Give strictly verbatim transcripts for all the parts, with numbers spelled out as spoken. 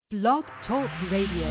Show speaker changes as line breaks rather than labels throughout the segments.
Blog Talk Radio.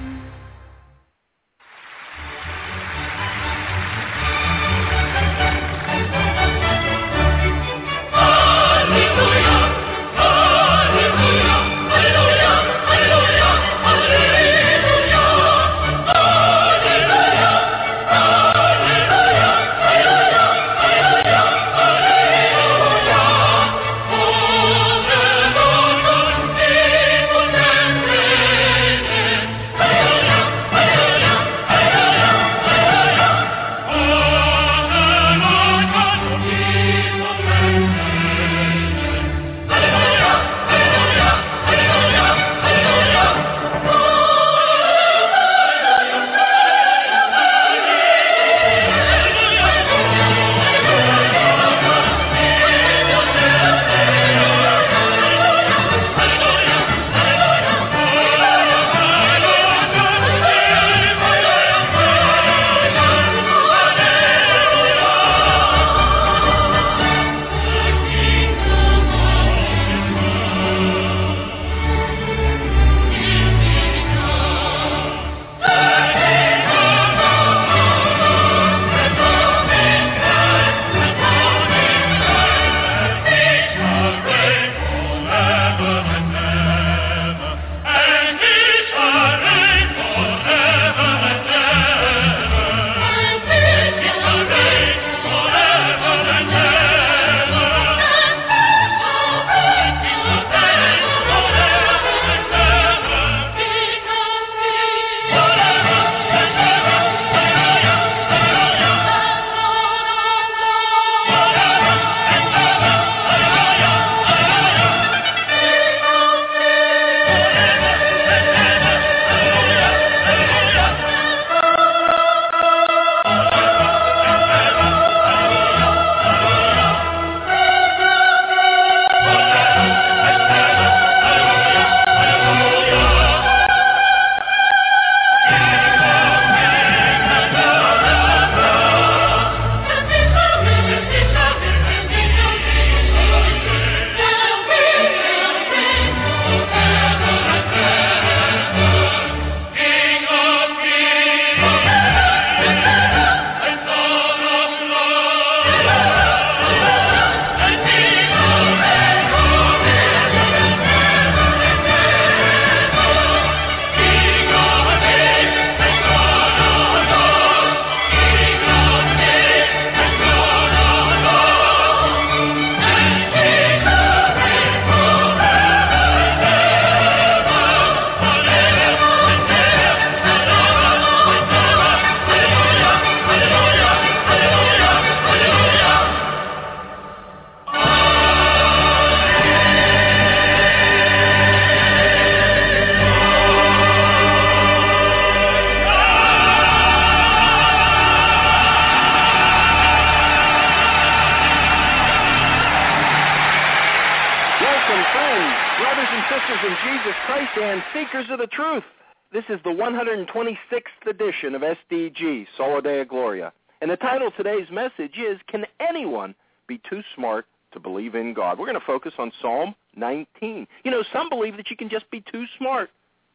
Of the truth. This is the one hundred twenty-sixth edition of S D G, Sola Deo Gloria. And the title of today's message is, Can Anyone Be Too Smart to Believe in God? We're going to focus on Psalm nineteen. You know, some believe that you can just be too smart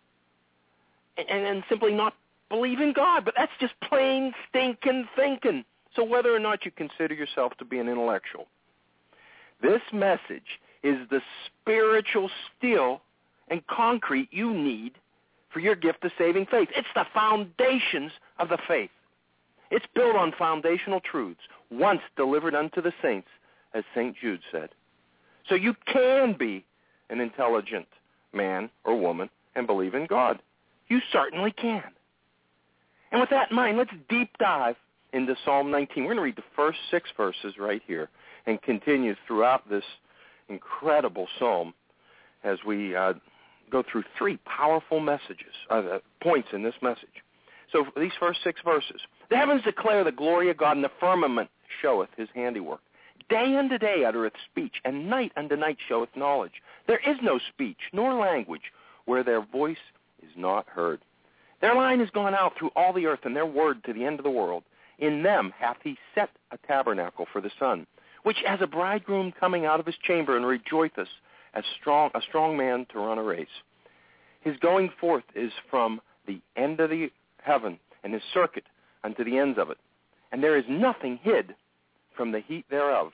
and, and, and simply not believe in God, but that's just plain stinking thinking. So whether or not you consider yourself to be an intellectual, this message is the spiritual steel and concrete you need for your gift of saving faith. It's the foundations of the faith. It's built on foundational truths, once delivered unto the saints, as Saint Jude said. So you can be an intelligent man or woman and believe in God. You certainly can. And with that in mind, let's deep dive into Psalm nineteen. We're going to read the first six verses right here and continue throughout this incredible psalm as we uh, go through three powerful messages, uh, points in this message. So these first six verses. The heavens declare the glory of God, and the firmament showeth his handiwork. Day unto day uttereth speech, and night unto night showeth knowledge. There is no speech, nor language, where their voice is not heard. Their line is gone out through all the earth, and their word to the end of the world. In them hath he set a tabernacle for the sun, which as a bridegroom coming out of his chamber and rejoiceth as strong a strong man to run a race. His going forth is from the end of the heaven, and his circuit unto the ends of it. And there is nothing hid from the heat thereof.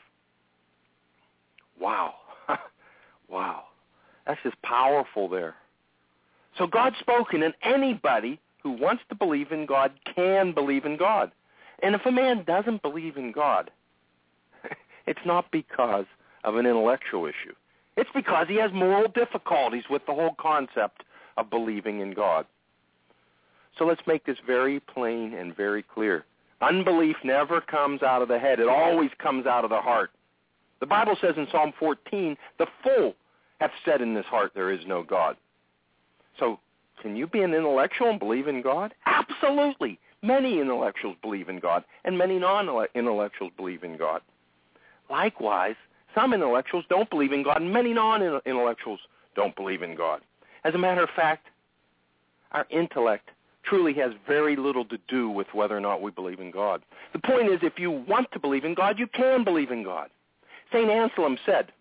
Wow. Wow. That's just powerful there. So God's spoken, and anybody who wants to believe in God can believe in God. And if a man doesn't believe in God, it's not because of an intellectual issue. It's because he has moral difficulties with the whole concept of believing in God. So let's make this very plain and very clear. Unbelief never comes out of the head. It always comes out of the heart. The Bible says in Psalm fourteen, the fool hath said in his heart, there is no God. So can you be an intellectual and believe in God? Absolutely. Many intellectuals believe in God, and many non-intellectuals believe in God. Likewise, some intellectuals don't believe in God, and many non-intellectuals don't believe in God. As a matter of fact, our intellect truly has very little to do with whether or not we believe in God. The point is, if you want to believe in God, you can believe in God. Saint Anselm said,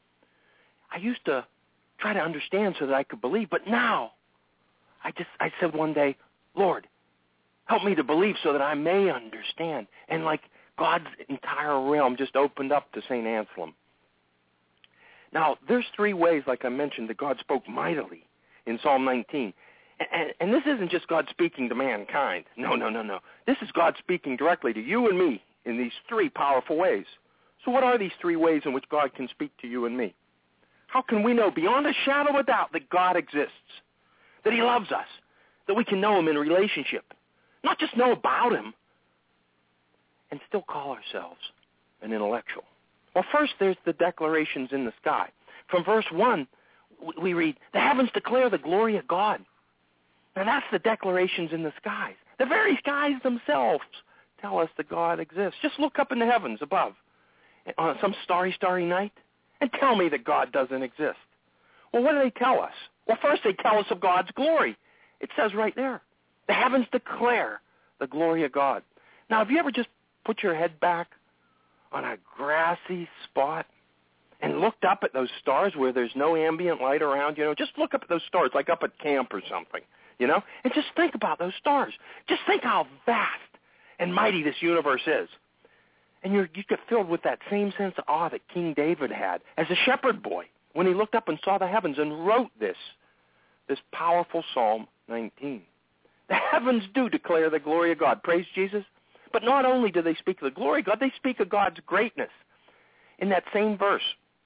I used to try to understand so that I could believe, but now I just I said one day, Lord, help me to believe so that I may understand. And like God's entire realm just opened up to Saint Anselm. Now, there's three ways, like I mentioned, that God spoke mightily in Psalm nineteen. And, and this isn't just God speaking to mankind. No, no, no, no. This is God speaking directly to you and me in these three powerful ways. So what are these three ways in which God can speak to you and me? How can we know beyond a shadow of a doubt that God exists, that he loves us, that we can know him in relationship, not just know about him, and still call ourselves an intellectual? Well, first there's the declarations in the sky. From verse one, we read, the heavens declare the glory of God. Now that's the declarations in the skies. The very skies themselves tell us that God exists. Just look up in the heavens above on some starry, starry night and tell me that God doesn't exist. Well, what do they tell us? Well, first they tell us of God's glory. It says right there, the heavens declare the glory of God. Now, have you ever just put your head back on a grassy spot and looked up at those stars where there's no ambient light around? You know, just look up at those stars, like up at camp or something, you know, and just think about those stars. Just think how vast and mighty this universe is. And you're, you get filled with that same sense of awe that King David had as a shepherd boy when he looked up and saw the heavens and wrote this, this powerful Psalm nineteen. The heavens do declare the glory of God. Praise Jesus. But not only do they speak of the glory of God, they speak of God's greatness. In that same verse,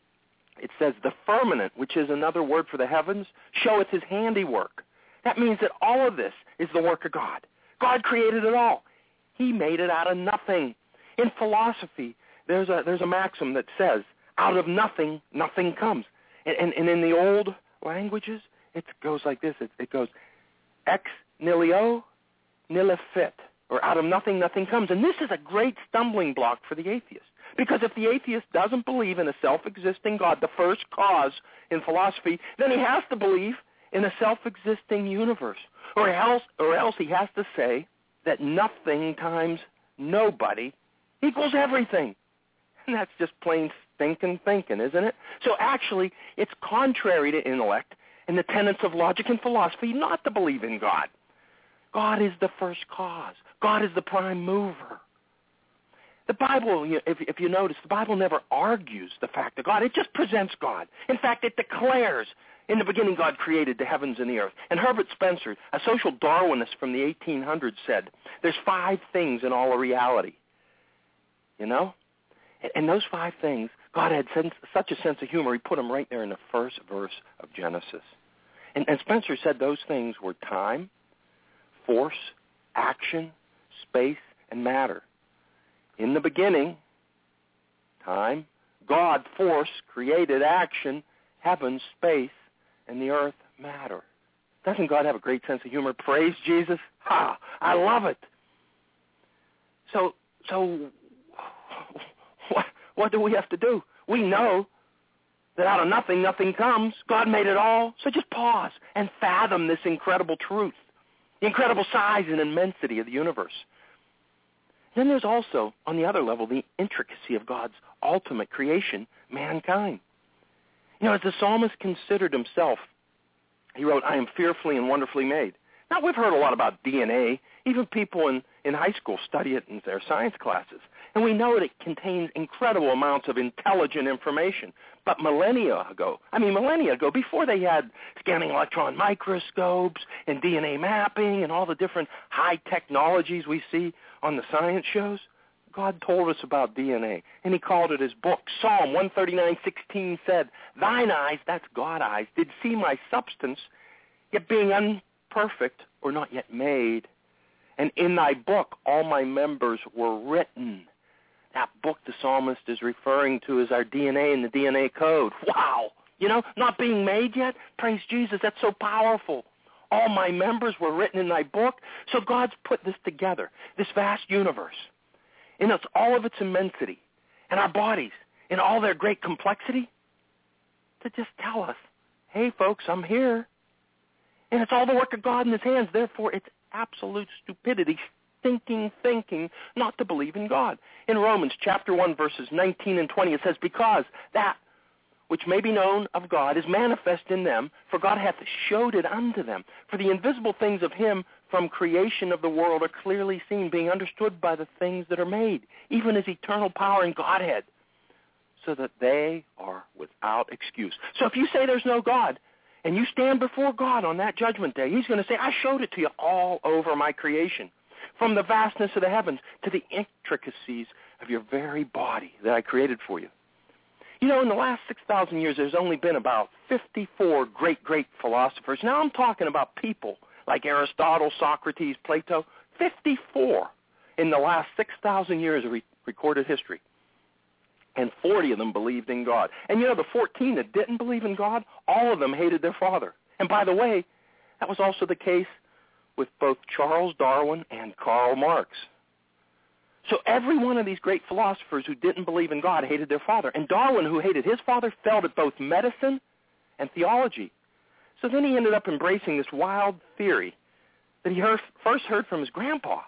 it says, the firmament, which is another word for the heavens, showeth his handiwork. That means that all of this is the work of God. God created it all. He made it out of nothing. In philosophy, there's a, there's a maxim that says, out of nothing, nothing comes. And, and, and in the old languages, it goes like this. It, it goes, ex nihilo nihil fit, or out of nothing, nothing comes. And this is a great stumbling block for the atheist. Because if the atheist doesn't believe in a self-existing God, the first cause in philosophy, then he has to believe in a self-existing universe. Or else, or else he has to say that nothing times nobody equals everything. And that's just plain stinking thinking, isn't it? So actually, it's contrary to intellect and the tenets of logic and philosophy not to believe in God. God is the first cause. God is the prime mover. The Bible, if, if you notice, the Bible never argues the fact of God. It just presents God. In fact, it declares, in the beginning God created the heavens and the earth. And Herbert Spencer, a social Darwinist from the eighteen hundreds, said, there's five things in all of reality. You know? And, and those five things, God had sense, such a sense of humor, he put them right there in the first verse of Genesis. And, and Spencer said those things were time, force, action, space, and matter. In the beginning, time, God, force, created action, heaven, space, and the earth, matter. Doesn't God have a great sense of humor? Praise Jesus. Ha! I love it. So, so what, what do we have to do? We know that out of nothing, nothing comes. God made it all. So just pause and fathom this incredible truth, the incredible size and immensity of the universe. Then there's also, on the other level, the intricacy of God's ultimate creation, mankind. You know, as the psalmist considered himself He wrote, I am fearfully and wonderfully made. Now, we've heard a lot about D N A. Even people in, in high school study it in their science classes. And we know it contains incredible amounts of intelligent information. But millennia ago, I mean millennia ago, before they had scanning electron microscopes and D N A mapping and all the different high technologies we see on the science shows, God told us about D N A, and he called it his book. Psalm one thirty-nine sixteen said, thine eyes, that's God eyes, did see my substance, yet being imperfect or not yet made. And in thy book all my members were written. That book the psalmist is referring to is our D N A and the D N A code. Wow! You know, not being made yet? Praise Jesus, that's so powerful. All my members were written in thy book. So God's put this together, this vast universe, in its, all of its immensity, and our bodies, in all their great complexity, to just tell us, hey, folks, I'm here. And it's all the work of God in his hands. Therefore, it's absolute stupidity, stinking thinking, not to believe in God. In Romans chapter one, verses nineteen and twenty, it says, because that which may be known of God is manifest in them, for God hath showed it unto them. For the invisible things of him from creation of the world are clearly seen, being understood by the things that are made, even his eternal power and Godhead, so that they are without excuse. So if you say there's no God, and you stand before God on that judgment day, he's going to say, I showed it to you all over my creation, from the vastness of the heavens to the intricacies of your very body that I created for you. You know, in the last six thousand years, there's only been about fifty-four great, great philosophers. Now I'm talking about people like Aristotle, Socrates, Plato, fifty-four in the last six thousand years of re- recorded history. And forty of them believed in God. And you know, the fourteen that didn't believe in God, all of them hated their father. And by the way, that was also the case with both Charles Darwin and Karl Marx. So every one of these great philosophers who didn't believe in God hated their father. And Darwin, who hated his father, failed at both medicine and theology. So then he ended up embracing this wild theory that he heard, first heard from his grandpa.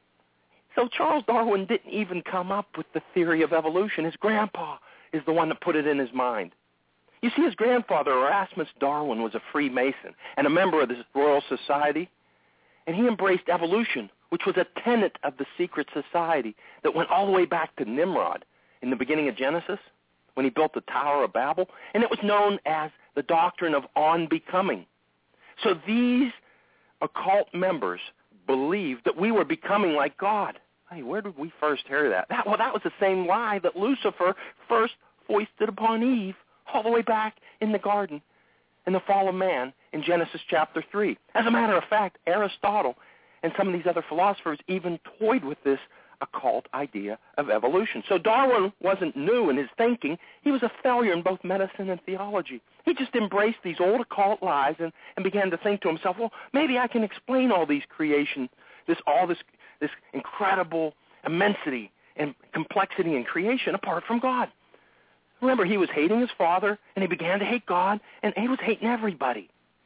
So Charles Darwin didn't even come up with the theory of evolution. His grandpa is the one that put it in his mind. You see, his grandfather, Erasmus Darwin, was a Freemason and a member of the Royal Society, and he embraced evolution, which was a tenet of the secret society that went all the way back to Nimrod in the beginning of Genesis, when he built the Tower of Babel, and it was known as the doctrine of on-becoming. So these occult members believed that we were becoming like God. Hey, where did we first hear that? that? Well, that was the same lie that Lucifer first foisted upon Eve all the way back in the garden in the fall of man in Genesis chapter three. As a matter of fact, Aristotle and some of these other philosophers even toyed with this occult idea of evolution. So Darwin wasn't new in his thinking. He was a failure in both medicine and theology. He just embraced these old occult lies and, and began to think to himself, well, maybe I can explain all these creation, this all this this incredible immensity and complexity in creation apart from God. Remember, he was hating his father, and he began to hate God, and he was hating everybody.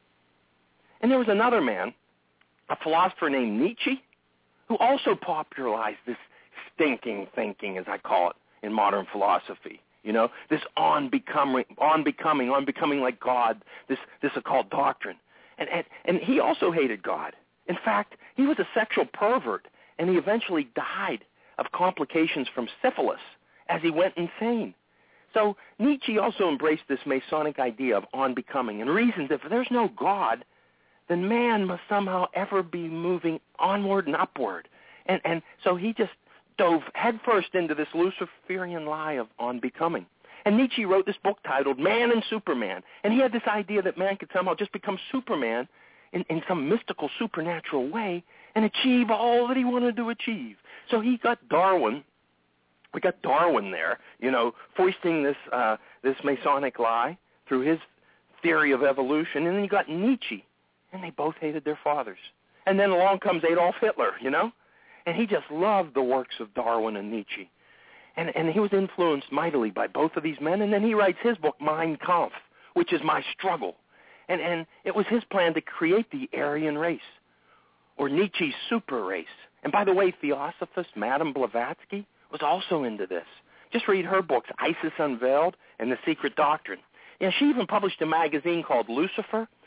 And there was another man, a philosopher named Nietzsche, who also popularized this stinking thinking, as I call it, in modern philosophy. You know, this on-becoming, on-becoming, on-becoming like God, this, this occult doctrine. And, and, and he also hated God. In fact, he was a sexual pervert, and he eventually died of complications from syphilis as he went insane. So Nietzsche also embraced this Masonic idea of on-becoming and reasoned if there's no God, then man must somehow ever be moving onward and upward. And, and so he just dove headfirst into this Luciferian lie of on-becoming. And Nietzsche wrote this book titled Man and Superman. And he had this idea that man could somehow just become Superman in, in some mystical, supernatural way and achieve all that he wanted to achieve. So he got Darwin. We got Darwin there, you know, foisting this uh, this Masonic lie through his theory of evolution. And then you got Nietzsche. And they both hated their fathers. And then along comes Adolf Hitler, you know? And he just loved the works of Darwin and Nietzsche. And, and he was influenced mightily by both of these men. And then he writes his book, Mein Kampf, which is my struggle. And, and it was his plan to create the Aryan race, or Nietzsche's super race. And by the way, Theosophist Madame Blavatsky was also into this. Just read her books, Isis Unveiled and The Secret Doctrine. Yeah, she even published a magazine called Lucifer.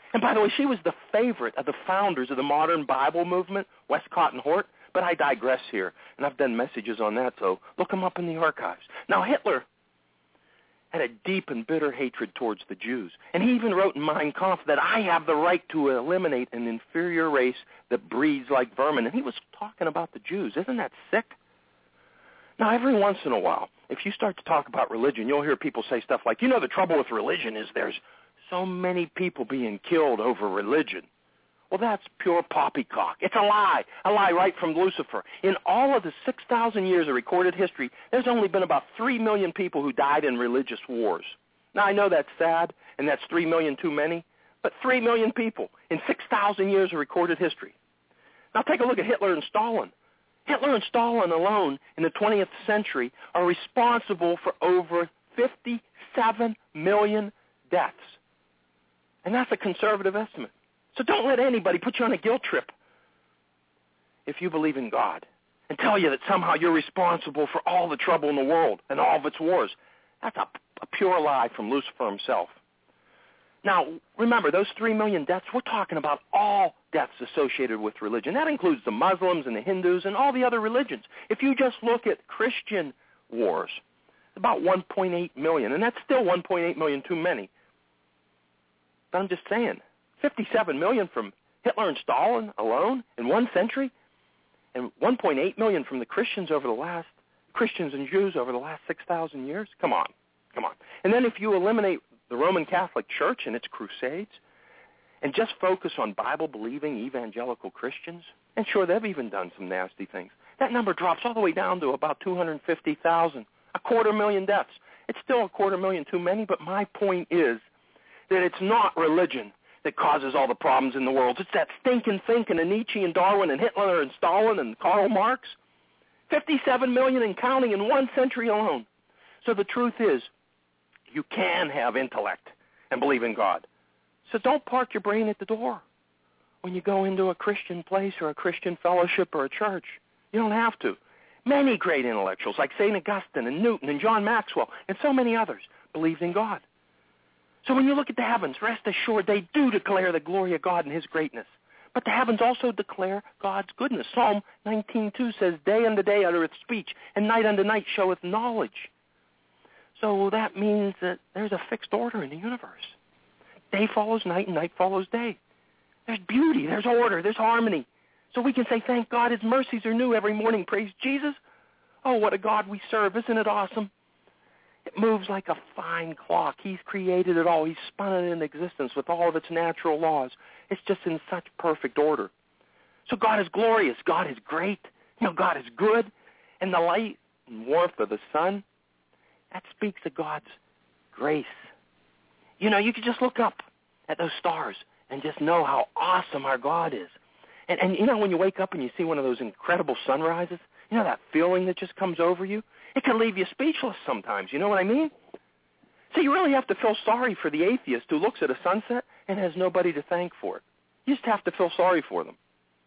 And by the way, she was the favorite of the founders of the modern Bible movement, Westcott and Hort. But I digress here, and I've done messages on that, so look them up in the archives. Now, Hitler had a deep and bitter hatred towards the Jews. And he even wrote in Mein Kampf that I have the right to eliminate an inferior race that breeds like vermin. And he was talking about the Jews. Isn't that sick? Now, every once in a while, if you start to talk about religion, you'll hear people say stuff like, you know, the trouble with religion is there's so many people being killed over religion. Well, that's pure poppycock. It's a lie, a lie right from Lucifer. In all of the six thousand years of recorded history, there's only been about three million people who died in religious wars. Now, I know that's sad, and that's three million too many, but three million people in six thousand years of recorded history. Now, take a look at Hitler and Stalin. Hitler and Stalin alone in the twentieth century are responsible for over fifty-seven million deaths. And that's a conservative estimate. So don't let anybody put you on a guilt trip if you believe in God and tell you that somehow you're responsible for all the trouble in the world and all of its wars. That's a, a pure lie from Lucifer himself. Now, remember, those three million deaths, we're talking about all deaths associated with religion. That includes the Muslims and the Hindus and all the other religions. If you just look at Christian wars, about one point eight million, and that's still one point eight million too many. But I'm just saying, fifty-seven million from Hitler and Stalin alone in one century, and one point eight million from the Christians over the last Christians and Jews over the last six thousand years. Come on, come on. And then if you eliminate the Roman Catholic Church and its crusades, and just focus on Bible-believing evangelical Christians, and sure, they've even done some nasty things, that number drops all the way down to about two hundred fifty thousand, a quarter million deaths. It's still a quarter million too many, but my point is that it's not religion that causes all the problems in the world. It's that stinking thinking of Nietzsche and Darwin and Hitler and Stalin and Karl Marx. fifty-seven million and counting in one century alone. So the truth is, you can have intellect and believe in God. So don't park your brain at the door when you go into a Christian place or a Christian fellowship or a church. You don't have to. Many great intellectuals like Saint Augustine and Newton and John Maxwell and so many others believed in God. So when you look at the heavens, rest assured they do declare the glory of God and his greatness. But the heavens also declare God's goodness. Psalm nineteen two says, day unto day uttereth speech, and night unto night showeth knowledge. So that means that there's a fixed order in the universe. Day follows night, and night follows day. There's beauty, there's order, there's harmony. So we can say, thank God his mercies are new every morning. Praise Jesus. Oh, what a God we serve. Isn't it awesome? It moves like a fine clock. He's created it all. He's spun it into existence with all of its natural laws. It's just in such perfect order. So God is glorious. God is great. You know, God is good. And the light and warmth of the sun, that speaks of God's grace. You know, you could just look up at those stars and just know how awesome our God is. And, and you know, when you wake up and you see one of those incredible sunrises, you know that feeling that just comes over you? It can leave you speechless sometimes. You know what I mean? So you really have to feel sorry for the atheist who looks at a sunset and has nobody to thank for it. You just have to feel sorry for them.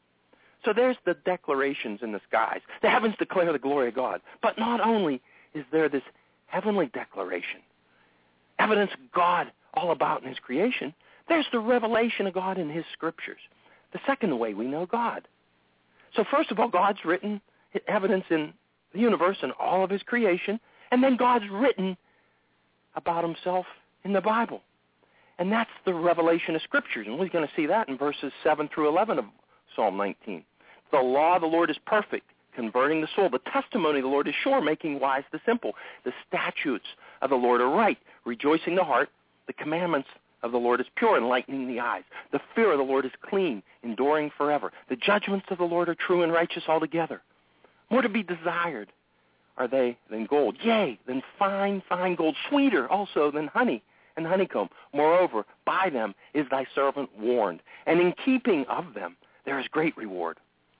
So there's the declarations in the skies. The heavens declare the glory of God. But not only is there this heavenly declaration, evidence of God all about in his creation, there's the revelation of God in his scriptures. The second way we know God. So first of all, God's written evidence in the universe and all of his creation, and then God's written about himself in the Bible. And that's the revelation of Scriptures, and we're going to see that in verses seven through eleven of Psalm nineteen. The law of the Lord is perfect, converting the soul. The testimony of the Lord is sure, making wise the simple. The statutes of the Lord are right, rejoicing the heart. The commandments of the Lord is pure, enlightening the eyes. The fear of the Lord is clean, enduring forever. The judgments of the Lord are true and righteous altogether. More to be desired are they than gold, yea, than fine, fine gold, sweeter also than honey and honeycomb. Moreover, by them is thy servant warned, and in keeping of them there is great reward.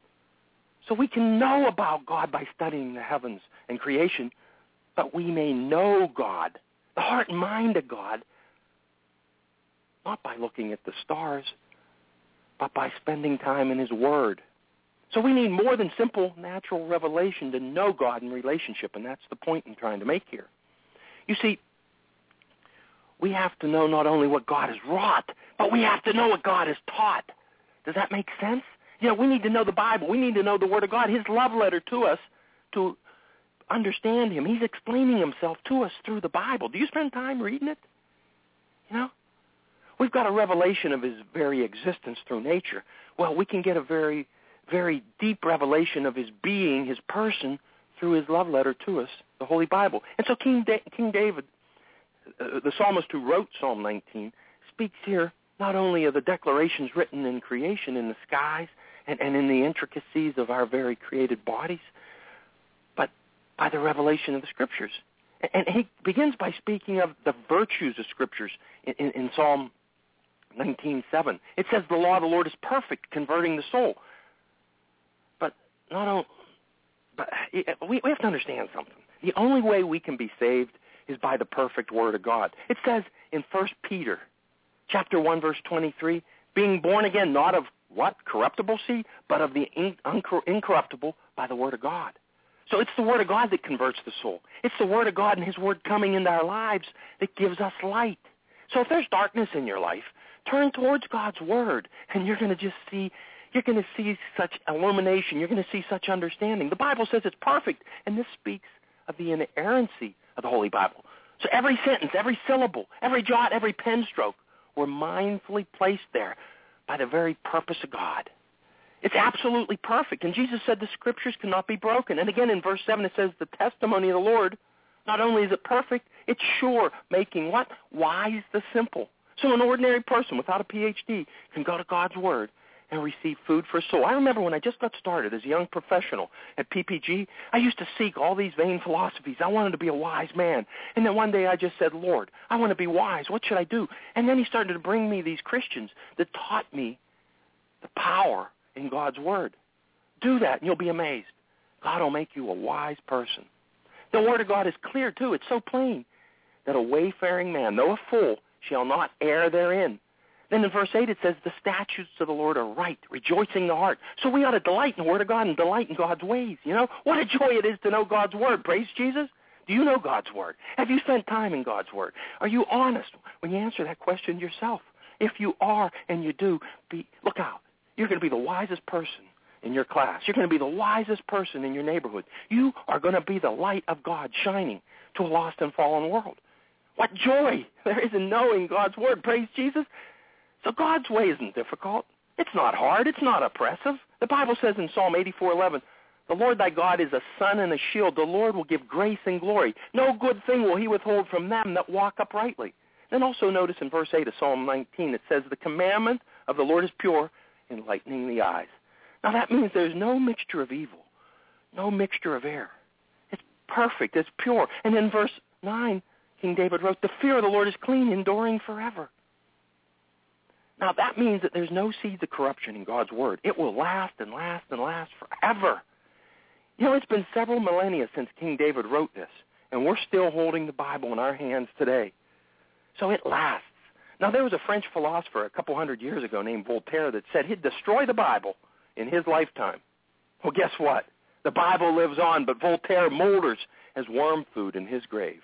So we can know about God by studying the heavens and creation, but we may know God, the heart and mind of God, not by looking at the stars, but by spending time in his Word. So we need more than simple natural revelation to know God in relationship, and that's the point I'm trying to make here. You see, we have to know not only what God has wrought, but we have to know what God has taught. Does that make sense? You know, we need to know the Bible. We need to know the Word of God, His love letter to us, to understand Him. He's explaining Himself to us through the Bible. Do you spend time reading it? You know? We've got a revelation of His very existence through nature. Well, we can get a very, very deep revelation of His being, His person, through His love letter to us, the Holy Bible. And so King, da- King David, uh, the psalmist who wrote Psalm nineteen, speaks here not only of the declarations written in creation in the skies and, and in the intricacies of our very created bodies, but by the revelation of the Scriptures. And, and he begins by speaking of the virtues of Scriptures in, in, in Psalm nineteen seven. It says, the law of the Lord is perfect, converting the soul. But not only, but we, we have to understand something. The only way we can be saved is by the perfect Word of God. It says in First Peter chapter one, verse twenty-three, being born again, not of what? Corruptible seed, but of the incorruptible by the Word of God. So it's the Word of God that converts the soul. It's the Word of God and His Word coming into our lives that gives us light. So if there's darkness in your life, turn towards God's Word, and you're going to just see, you're going to see such illumination. You're going to see such understanding. The Bible says it's perfect, and this speaks of the inerrancy of the Holy Bible. So every sentence, every syllable, every jot, every pen stroke were mindfully placed there by the very purpose of God. It's absolutely perfect. And Jesus said the Scriptures cannot be broken. And again in verse seven it says the testimony of the Lord, not only is it perfect, it's sure, making what? Wise the simple. So an ordinary person without a P H D can go to God's Word and receive food for his soul. I remember when I just got started as a young professional at P P G, I used to seek all these vain philosophies. I wanted to be a wise man. And then one day I just said, Lord, I want to be wise. What should I do? And then He started to bring me these Christians that taught me the power in God's Word. Do that and you'll be amazed. God will make you a wise person. The Word of God is clear too. It's so plain that a wayfaring man, though a fool, shall not err therein. Then in verse eight it says, the statutes of the Lord are right, rejoicing the heart. So we ought to delight in the Word of God and delight in God's ways. You know, what a joy it is to know God's Word. Praise Jesus. Do you know God's Word? Have you spent time in God's Word? Are you honest when you answer that question yourself? If you are and you do, be, look out. You're going to be the wisest person in your class. You're going to be the wisest person in your neighborhood. You are going to be the light of God shining to a lost and fallen world. What joy there is in knowing God's Word. Praise Jesus. So God's way isn't difficult. It's not hard. It's not oppressive. The Bible says in Psalm eighty-four eleven, the Lord thy God is a sun and a shield. The Lord will give grace and glory. No good thing will He withhold from them that walk uprightly. Then also notice in verse eight of Psalm nineteen, it says, the commandment of the Lord is pure, enlightening the eyes. Now that means there's no mixture of evil, no mixture of error. It's perfect. It's pure. And in verse nine, King David wrote, the fear of the Lord is clean, enduring forever. Now, that means that there's no seeds of corruption in God's Word. It will last and last and last forever. You know, it's been several millennia since King David wrote this, and we're still holding the Bible in our hands today. So it lasts. Now, there was a French philosopher a couple hundred years ago named Voltaire that said he'd destroy the Bible in his lifetime. Well, guess what? The Bible lives on, but Voltaire molders as worm food in his grave.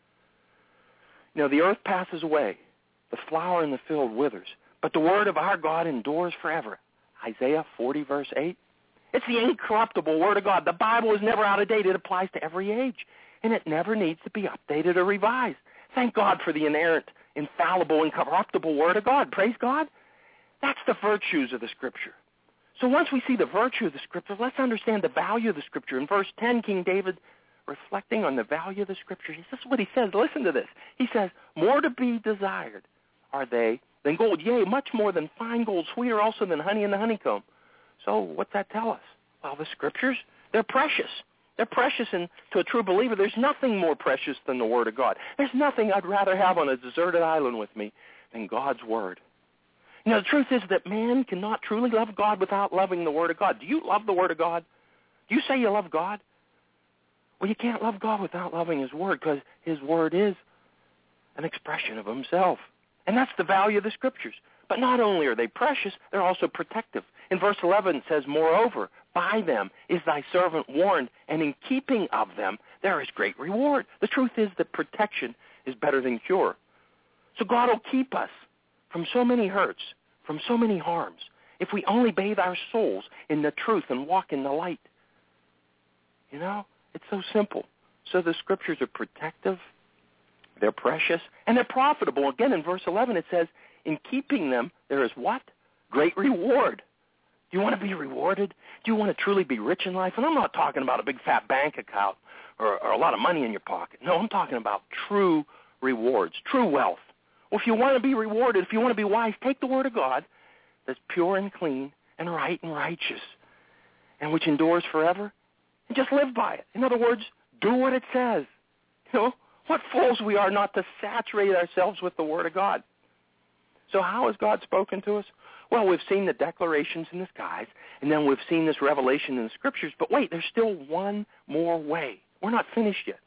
You know, the earth passes away. The flower in the field withers. But the Word of our God endures forever. Isaiah forty, verse eight. It's the incorruptible Word of God. The Bible is never out of date. It applies to every age. And it never needs to be updated or revised. Thank God for the inerrant, infallible, incorruptible Word of God. Praise God. That's the virtues of the Scripture. So once we see the virtue of the Scripture, let's understand the value of the Scripture. In verse ten, King David, reflecting on the value of the Scripture, this is what he says. Listen to this. He says, more to be desired are they than gold, yea, much more than fine gold, sweeter also than honey in the honeycomb. So what's that tell us? Well, the Scriptures, they're precious. They're precious, and to a true believer, there's nothing more precious than the Word of God. There's nothing I'd rather have on a deserted island with me than God's Word. You know, the truth is that man cannot truly love God without loving the Word of God. Do you love the Word of God? Do you say you love God? Well, you can't love God without loving His Word, because His Word is an expression of Himself. And that's the value of the Scriptures. But not only are they precious, they're also protective. In verse eleven it says, moreover, by them is thy servant warned, and in keeping of them there is great reward. The truth is that protection is better than cure. So God will keep us from so many hurts, from so many harms, if we only bathe our souls in the truth and walk in the light. You know, it's so simple. So the Scriptures are protective, they're precious, and they're profitable. Again, in verse eleven it says, in keeping them, there is what? Great reward. Do you want to be rewarded? Do you want to truly be rich in life? And I'm not talking about a big fat bank account or, or a lot of money in your pocket. No, I'm talking about true rewards, true wealth. Well, if you want to be rewarded, if you want to be wise, take the Word of God that's pure and clean and right and righteous and which endures forever and just live by it. In other words, do what it says. You know, what fools we are not to saturate ourselves with the Word of God. So how has God spoken to us? Well, we've seen the declarations in the skies, and then we've seen this revelation in the Scriptures. But wait, there's still one more way. We're not finished yet.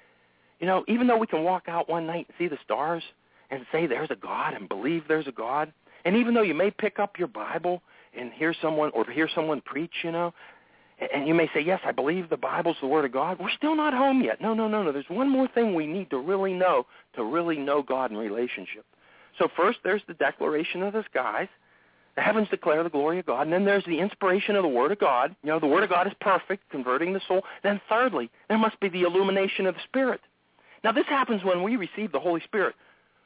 You know, even though we can walk out one night and see the stars and say there's a God and believe there's a God, and even though you may pick up your Bible and hear someone or hear someone preach, you know, and you may say, yes, I believe the Bible's the Word of God, we're still not home yet. No, no, no, no. There's one more thing we need to really know, to really know God in relationship. So first, there's the declaration of the skies. The heavens declare the glory of God. And then there's the inspiration of the Word of God. You know, the Word of God is perfect, converting the soul. Then thirdly, there must be the illumination of the Spirit. Now, this happens when we receive the Holy Spirit,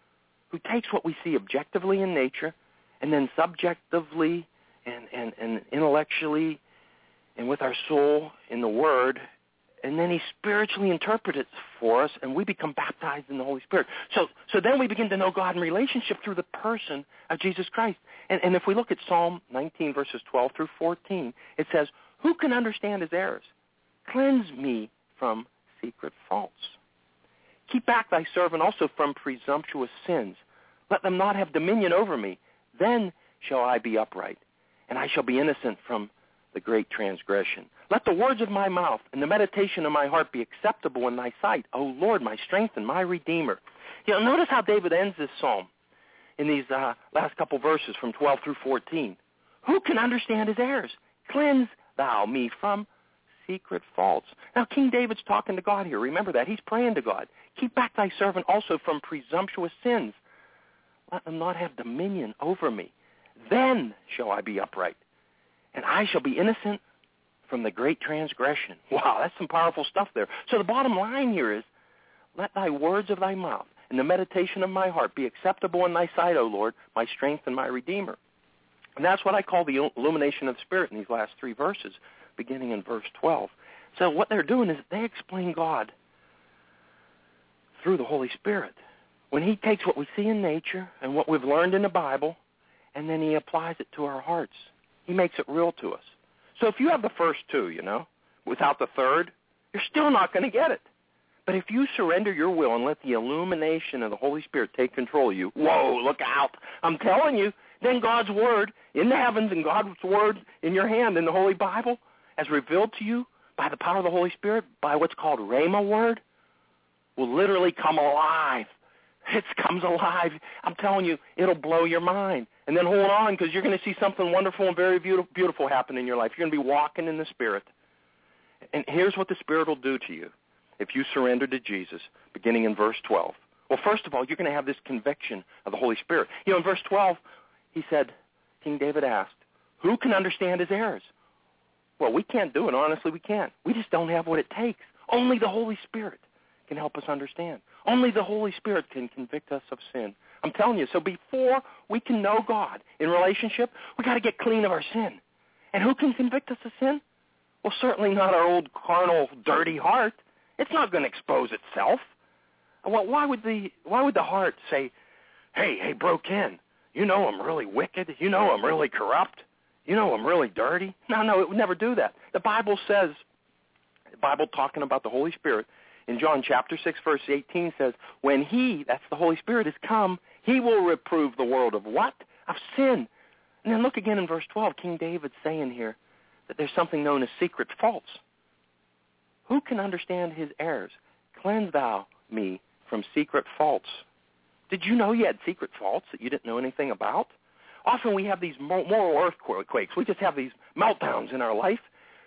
who takes what we see objectively in nature and then subjectively and, and, and intellectually and with our soul in the Word, and then he spiritually interprets it for us, and we become baptized in the Holy Spirit. So so then we begin to know God in relationship through the person of Jesus Christ. And, and if we look at Psalm nineteen, verses twelve through fourteen, it says, who can understand his errors? Cleanse me from secret faults. Keep back thy servant also from presumptuous sins. Let them not have dominion over me. Then shall I be upright, and I shall be innocent from the great transgression. Let the words of my mouth and the meditation of my heart be acceptable in thy sight, O Lord, my strength and my Redeemer. You know, notice how David ends this psalm in these uh, last couple verses from twelve through fourteen. Who can understand his errors? Cleanse thou me from secret faults. Now, King David's talking to God here. Remember that. He's praying to God. Keep back thy servant also from presumptuous sins. Let them not have dominion over me. Then shall I be upright, and I shall be innocent from the great transgression. Wow, that's some powerful stuff there. So the bottom line here is, let thy words of thy mouth and the meditation of my heart be acceptable in thy sight, O Lord, my strength and my Redeemer. And that's what I call the illumination of the Spirit in these last three verses, beginning in verse twelve. So what they're doing is they explain God through the Holy Spirit. When he takes what we see in nature and what we've learned in the Bible, and then he applies it to our hearts. He makes it real to us. So if you have the first two, you know, without the third, you're still not going to get it. But if you surrender your will and let the illumination of the Holy Spirit take control of you, whoa, look out. I'm telling you, then God's Word in the heavens and God's Word in your hand in the Holy Bible, as revealed to you by the power of the Holy Spirit, by what's called Rhema Word, will literally come alive. It comes alive. I'm telling you, it'll blow your mind. And then hold on, because you're going to see something wonderful and very beautiful, beautiful happen in your life. You're going to be walking in the Spirit. And here's what the Spirit will do to you if you surrender to Jesus, beginning in verse twelve. Well, first of all, you're going to have this conviction of the Holy Spirit. You know, in verse twelve, he said, King David asked, who can understand his errors? Well, we can't do it. Honestly, we can't. We just don't have what it takes. Only the Holy Spirit can help us understand. Only the Holy Spirit can convict us of sin. I'm telling you, so before we can know God in relationship, we got to get clean of our sin. And who can convict us of sin? Well, certainly not our old carnal, dirty heart. It's not going to expose itself. Well, why would the why would the heart say, hey, hey, bro Ken, you know I'm really wicked. You know I'm really corrupt. You know I'm really dirty. No, no, it would never do that. The Bible says, the Bible talking about the Holy Spirit, in John chapter six, verse eighteen says, when he, that's the Holy Spirit, is come, he will reprove the world of what? Of sin. And then look again in verse twelve. King David's saying here that there's something known as secret faults. Who can understand his errors? Cleanse thou me from secret faults. Did you know you had secret faults that you didn't know anything about? Often we have these moral earthquakes. We just have these meltdowns in our life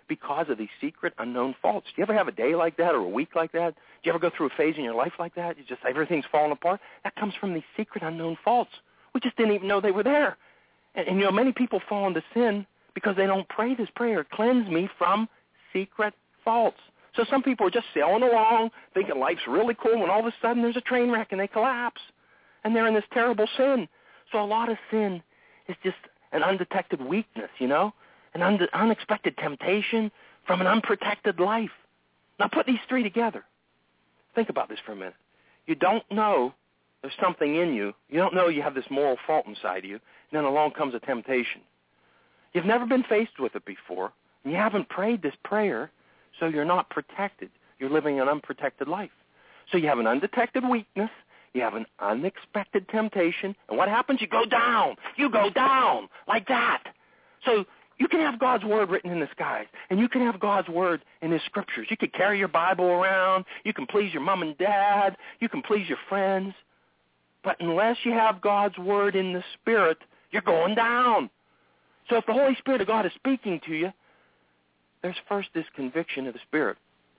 because of these secret, unknown faults. Do you ever have a day like that or a week like that? Do you ever go through a phase in your life like that? You just, everything's falling apart? That comes from these secret, unknown faults. We just didn't even know they were there. And, and you know, many people fall into sin because they don't pray this prayer, cleanse me from secret faults. So some people are just sailing along, thinking life's really cool, when all of a sudden there's a train wreck and they collapse. And they're in this terrible sin. So a lot of sin is just an undetected weakness, you know, an un- unexpected temptation from an unprotected life. Now put these three together. Think about this for a minute. You don't know there's something in you. You don't know you have this moral fault inside of you. And then along comes a temptation. You've never been faced with it before. And you haven't prayed this prayer, so you're not protected. You're living an unprotected life. So you have an undetected weakness. You have an unexpected temptation. And what happens? You go down. You go down like that. So you can have God's word written in the skies, and you can have God's word in his scriptures. You can carry your Bible around. You can please your mom and dad. You can please your friends. But unless you have God's word in the Spirit, you're going down. So if the Holy Spirit of God is speaking to you, there's first this conviction of the Spirit.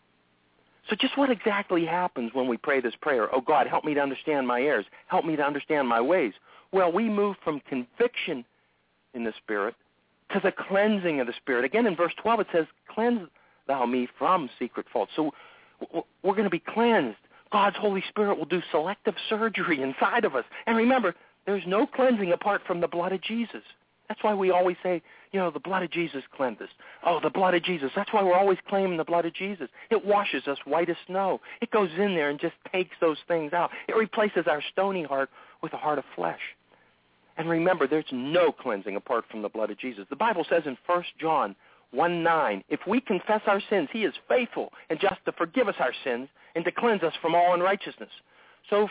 So just what exactly happens when we pray this prayer? Oh, God, help me to understand my errors. Help me to understand my ways. Well, we move from conviction in the Spirit to the cleansing of the Spirit. Again, in verse twelve, it says, cleanse thou me from secret faults. So we're going to be cleansed. God's Holy Spirit will do selective surgery inside of us. And remember, there's no cleansing apart from the blood of Jesus. That's why we always say, you know, the blood of Jesus cleanses. Oh, the blood of Jesus. That's why we're always claiming the blood of Jesus. It washes us white as snow. It goes in there and just takes those things out. It replaces our stony heart with a heart of flesh. And remember, there's no cleansing apart from the blood of Jesus. The Bible says in First John one nine, if we confess our sins, he is faithful and just to forgive us our sins and to cleanse us from all unrighteousness. So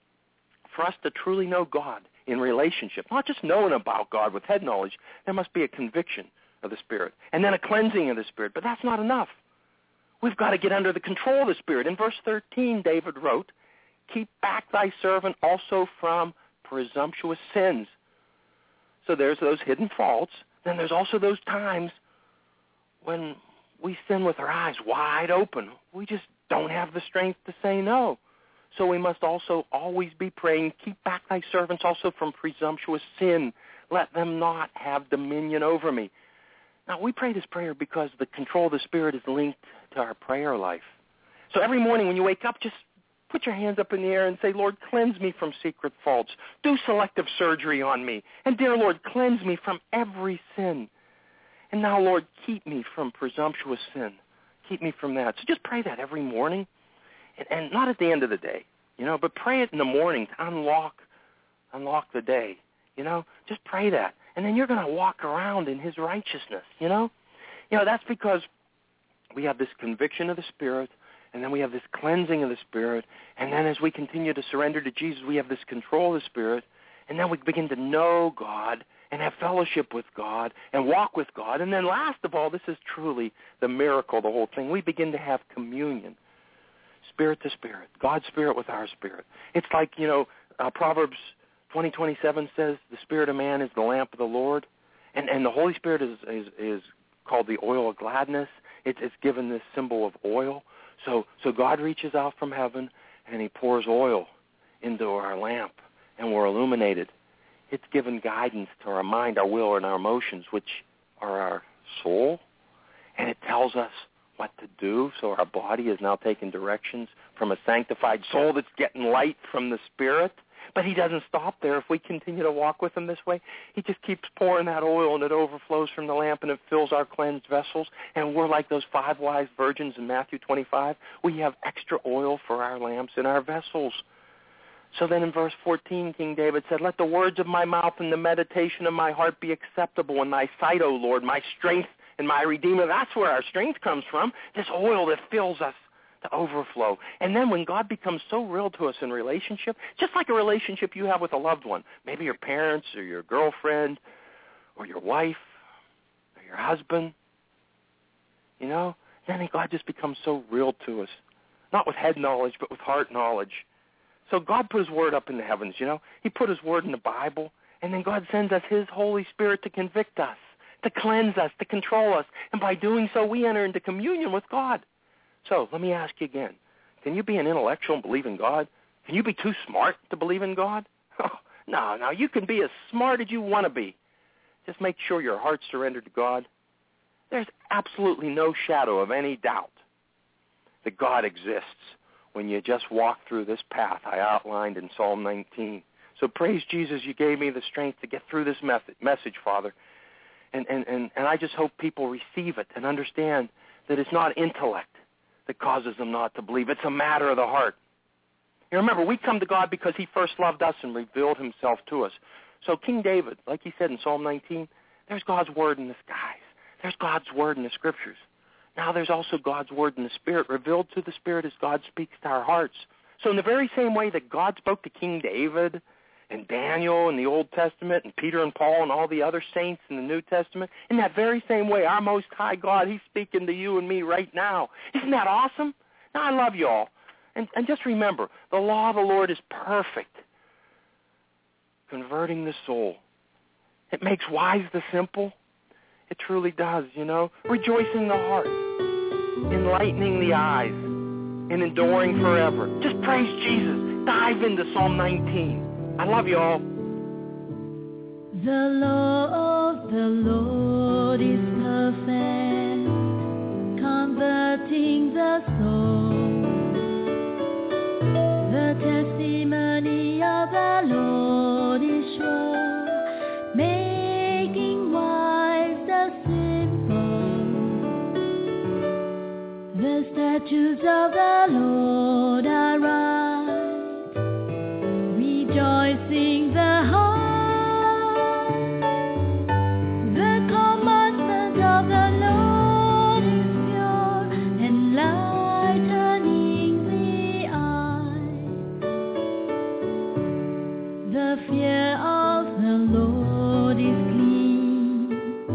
for us to truly know God in relationship, not just knowing about God with head knowledge, there must be a conviction of the Spirit and then a cleansing of the Spirit. But that's not enough. We've got to get under the control of the Spirit. In verse thirteen, David wrote, keep back thy servant also from presumptuous sins. So there's those hidden faults. Then there's also those times when we sin with our eyes wide open. We just don't have the strength to say no. So we must also always be praying, keep back thy servants also from presumptuous sin. Let them not have dominion over me. Now, we pray this prayer because the control of the Spirit is linked to our prayer life. So every morning when you wake up, just put your hands up in the air and say, Lord, cleanse me from secret faults. Do selective surgery on me. And dear Lord, cleanse me from every sin. And now, Lord, keep me from presumptuous sin. Keep me from that. So just pray that every morning. And, and not at the end of the day, you know, but pray it in the morning to unlock, unlock the day, you know. Just pray that. And then you're going to walk around in his righteousness, you know. You know, that's because we have this conviction of the Spirit, and then we have this cleansing of the Spirit, and then as we continue to surrender to Jesus, we have this control of the Spirit, and then we begin to know God and have fellowship with God and walk with God. And then last of all, this is truly the miracle, the whole thing. We begin to have communion, spirit to spirit, God's Spirit with our spirit. It's like, you know, uh, Proverbs twenty twenty-seven says, the spirit of man is the lamp of the Lord. And, and the Holy Spirit is, is, is called the oil of gladness. It's, it's given this symbol of oil. So, so God reaches out from heaven, and he pours oil into our lamp, and we're illuminated. It's given guidance to our mind, our will, and our emotions, which are our soul. And it tells us what to do. So our body is now taking directions from a sanctified soul that's getting light from the Spirit. But he doesn't stop there. If we continue to walk with him this way, he just keeps pouring that oil, and it overflows from the lamp, and it fills our cleansed vessels. And we're like those five wise virgins in Matthew twenty-five. We have extra oil for our lamps in our vessels. So then in verse fourteen, King David said, let the words of my mouth and the meditation of my heart be acceptable in thy sight, O Lord, my strength and my Redeemer. That's where our strength comes from, this oil that fills us to overflow. And then when God becomes so real to us in relationship, just like a relationship you have with a loved one, maybe your parents or your girlfriend or your wife or your husband, you know, then God just becomes so real to us, not with head knowledge, but with heart knowledge. So God put his word up in the heavens, you know. He put his word in the Bible, and then God sends us his Holy Spirit to convict us, to cleanse us, to control us. And by doing so, we enter into communion with God. So let me ask you again. Can you be an intellectual and believe in God? Can you be too smart to believe in God? Oh, no, no, you can be as smart as you want to be. Just make sure your heart's surrendered to God. There's absolutely no shadow of any doubt that God exists when you just walk through this path I outlined in Psalm nineteen. So praise Jesus, you gave me the strength to get through this method, message, Father. And, and, and, and I just hope people receive it and understand that it's not intellect that causes them not to believe. It's a matter of the heart. You remember, we come to God because he first loved us and revealed himself to us. So King David, like he said in Psalm nineteen, there's God's word in the skies. There's God's word in the scriptures. Now there's also God's word in the Spirit, revealed to the Spirit as God speaks to our hearts. So in the very same way that God spoke to King David and Daniel in the Old Testament and Peter and Paul and all the other saints in the New Testament, in that very same way, our Most High God, he's speaking to you and me right now. Isn't that awesome? Now, I love you all. And, and just remember, the law of the Lord is perfect, converting the soul. It makes wise the simple. It truly does, you know. Rejoicing the heart, enlightening the eyes, and enduring forever. Just praise Jesus. Dive into Psalm nineteen. I love you all.
The law of the Lord is perfect, converting the soul. The testimony of the Lord is sure, making wise the simple. The statutes of the Lord are right, rejoicing the heart. The commandment of the Lord is pure, enlightening the eye. The fear of the Lord is clean,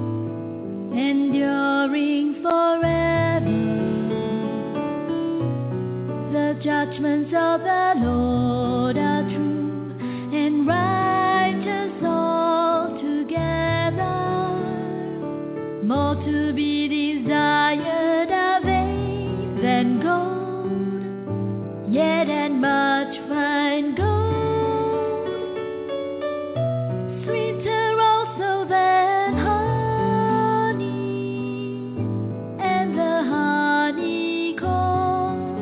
enduring forever. The judgments of the Lord are true and righteous altogether. More to be desired are they than gold, yet and much fine gold. Sweeter also than honey, and the honeycomb.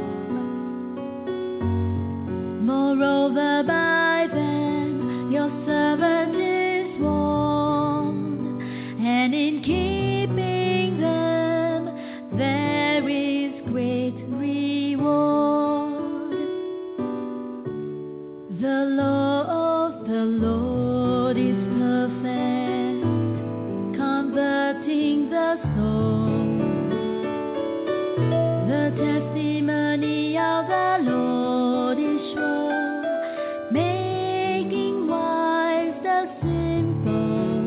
Moreover, by them your servant is warned, and in keeping them there is great reward. The law of the Lord is perfect, converting the soul. The testimony of the Lord is sure, making wise the simple.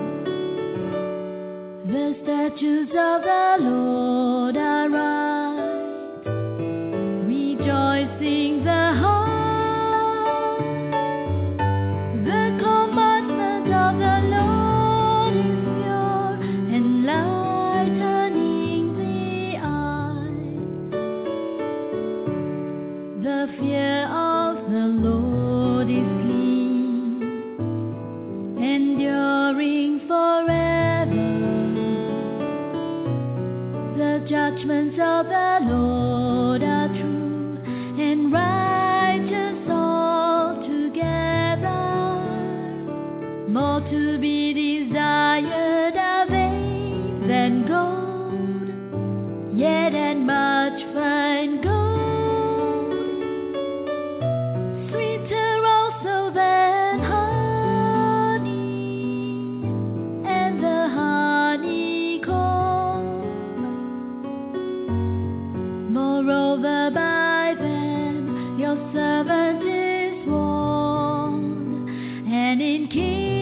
The statutes of the Lord are right, rejoicing the heart. The commandment of the Lord is pure, enlightening the eye. The fear of the Lord is clean, enduring forever. The judgments of the Lord are true and righteous altogether. More to be desired are they than gold, yet and much fine gold. Sweeter also than honey, and the honeycomb. Moreover, by them your servant is warned, and in keeping